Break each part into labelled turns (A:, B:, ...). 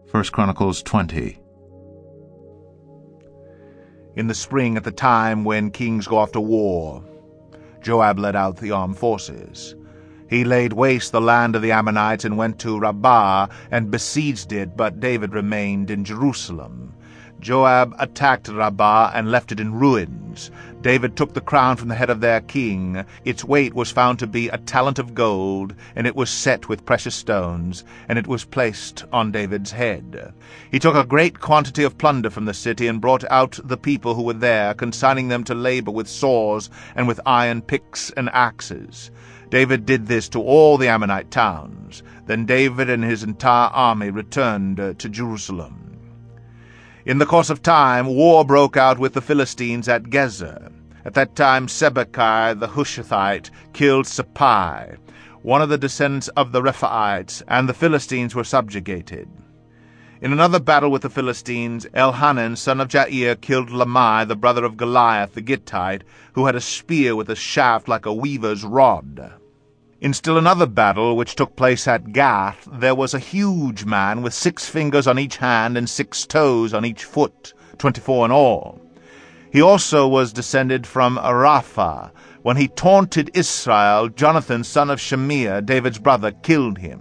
A: 1 Chronicles 20.
B: In the spring, at the time when kings go off to war, Joab led out the armed forces. He laid waste the land of the Ammonites and went to Rabbah and besieged it, but David remained in Jerusalem. Joab attacked Rabbah and left it in ruins. David took the crown from the head of their king. Its weight was found to be a talent of gold, and it was set with precious stones, and it was placed on David's head. He took a great quantity of plunder from the city and brought out the people who were there, consigning them to labor with saws and with iron picks and axes. David did this to all the Ammonite towns. Then David and his entire army returned to Jerusalem. In the course of time, war broke out with the Philistines at Gezer. At that time, Sibbechai the Hushathite killed Sappai, one of the descendants of the Rephaites, and the Philistines were subjugated. In another battle with the Philistines, Elhanan, son of Jair, killed Lamai, the brother of Goliath the Gittite, who had a spear with a shaft like a weaver's rod. In still another battle, which took place at Gath, there was a huge man with 6 fingers on each hand and 6 toes on each foot, 24 in all. He also was descended from Rapha. When he taunted Israel, Jonathan, son of Shemaiah, David's brother, killed him.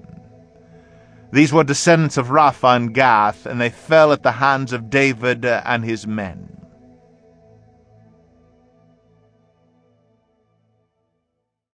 B: These were descendants of Rapha and Gath, and they fell at the hands of David and his men.